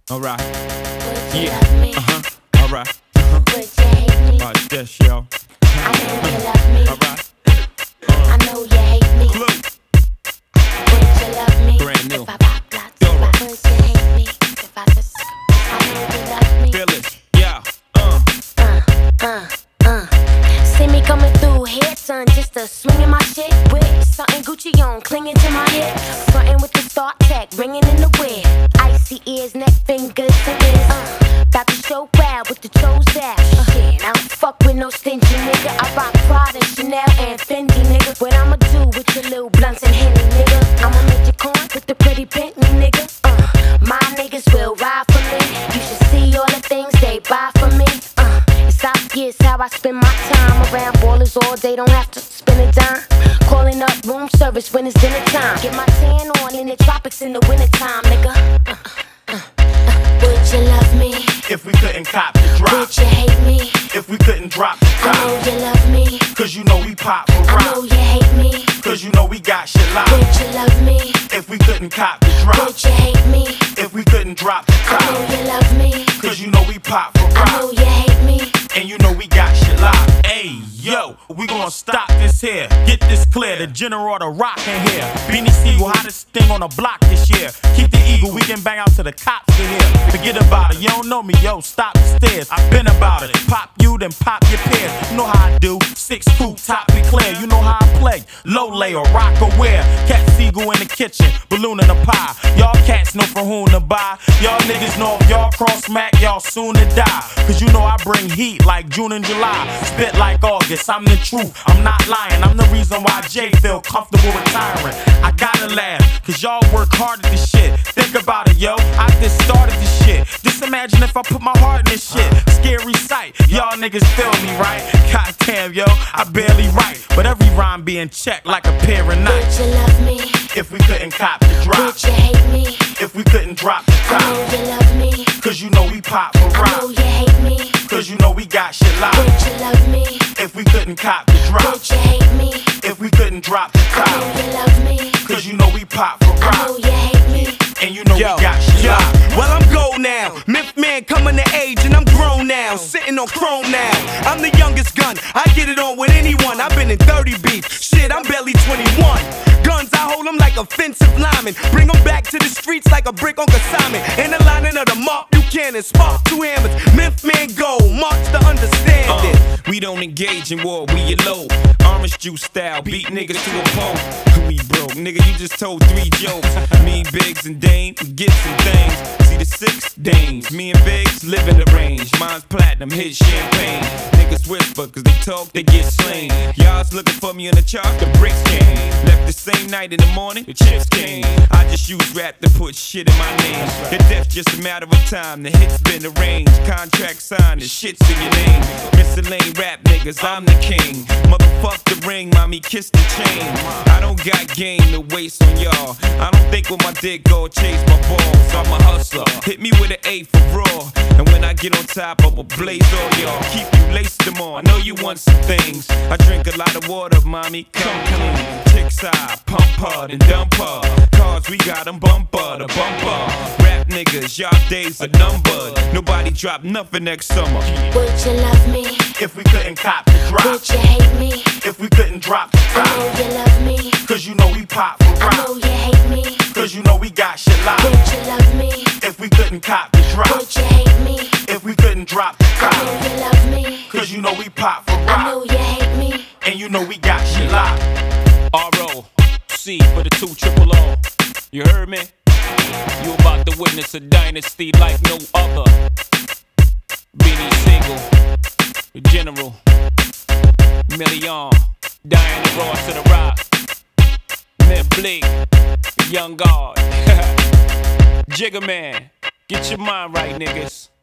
Alright. Would you Yeah. love me? Alright. Would you hate me? Alright, this, yo. I know you love me. Alright. I know you hate me. Clue. Would you love me? Brand new. If I pop blocks, if I would you hate me? If I just, I know you love me. Feel it. Yeah. See me coming through here, son, just a swinging my shit with something Gucci on, clinging to my hip. Frontin' with the Star Tech, ringing in the whip. Icy ears, neck fingers, fingers. About to show out with the toes out. Shit, I don't fuck with no stingy nigga. I rock Prada, Chanel, and Fendi, nigga. What I'ma do with your little blunts and Henny, nigga? I'ma make you corn with the pretty Bentley, nigga. My niggas will ride for me. You should see all the things they buy for me. It's obvious how I spend my time around ballers all day, don't have to spend a dime. Calling up room service when it's dinner time. Get my tan on in the tropics in the wintertime, nigga. Would you love me? If we couldn't cop the drop. Would you hate me? If we couldn't drop the I top. know you love me. Cause you know we pop for I know rock. you hate me. Cause you know we got shit locked. Would you love me? If we couldn't cop the drop. Would you hate me? If we couldn't drop the I know top. you love me. Cause you know we pop for I know rock. you hate me. And you know we got shit locked. Hey, yo, we gon' stop this here. Get this clear, the general the rock in here. Beanie Siegel, hottest thing on the block this year. Keep the eagle, we can bang out to the cops in here. Forget about it, you don't know me, yo, stop the stairs. I've been about it. Pop you, then pop your peers. You know how I do. 6 coupe, top be clear. You know how I play. Low lay or rock or wear. Cat Siegel in the kitchen, balloon in the pie. Y'all cats know for whom to buy. Y'all niggas know if y'all cross smack, y'all soon to die. Cause you know I bring heat like June and July. Spit like August, I'm the truth, I'm not lying. I'm the reason why Jay feel comfortable retiring. I gotta laugh, cause y'all work hard at this shit. Think about it, yo, I just started this shit. Just imagine if I put my heart in this shit. Scary sight, y'all niggas feel me, right? Goddamn, yo, I barely write, but every rhyme being checked like a pair of knives. Would you love me? If we couldn't cop the drop. Would you hate me? If we couldn't drop the I know top. you love me. Cause you know we pop for I know rock. you hate me. Cause you know we got shit locked. Would you love me? If we couldn't cop the drop. Would you hate me? If we couldn't drop the I know top. you love me. Cause you know we pop for I know rock. you hate me. And you know we got shit locked. Well, I'm gold now. Myth man coming to age, and I'm grown now. Sitting on chrome now. I'm the youngest gun. I get it on with anyone. I've been in 30 beef. Shit, I'm barely 21. Guns, I hold them like offensive linemen. Bring them back to the streets like a brick on consignment. In the lining of the Mark Buchanan, spark 2 hammers. Myth man go, march to understand it. We don't engage in war, we elope. Orange juice style, beat niggas to a pulp. We broke, nigga, you just told 3 jokes. Me, Biggs, and Dame, we get some things. See the 6 dames, me and Biggs live in the range. Mine's platinum, hit champagne. Niggas whisper, cause they talk, they get slain. Y'all's looking for me on the chart, the bricks came. Left the same night in the morning, the chips came. I just use rap to put shit in my name. The death's just a matter of time, the hits been arranged. Contract signed, the shit's in your name. Miscellaneous rap niggas, I'm the king. Motherfuck the ring, mommy, kiss the chain. I don't got game to waste on y'all. I don't think with my dick go chase my balls. I'm a hustler, hit me with an A for raw. And when I get on top, I'ma blaze all y'all. Keep you laced them on, I know you want some things. I drink a lot of water, mommy, come clean. Chicks high, pump hard and dump her. Cars, we got them bumper to bumper. Rap niggas, y'all days are numbered. Nobody drop nothing next summer. Would you love me? If we couldn't cop the drop. Would you hate me? If we couldn't drop the I know top. you love me. Cause you know we pop for I know rock. you hate me. Cause you know we got shit Would locked. you love me? If we couldn't cop the drop. Would you hate me? If we couldn't drop the I know top. you love me. Cause you know we pop for I know rock. you hate me. And you know we got shit locked. R.O.C. for the 2 triple O. You heard me? You about to witness a dynasty like no other. Beanie Siegel, the General, Million, Diana Ross of the Rock, Myth Bleak, the Young God, Jigga Man. Get your mind right, niggas.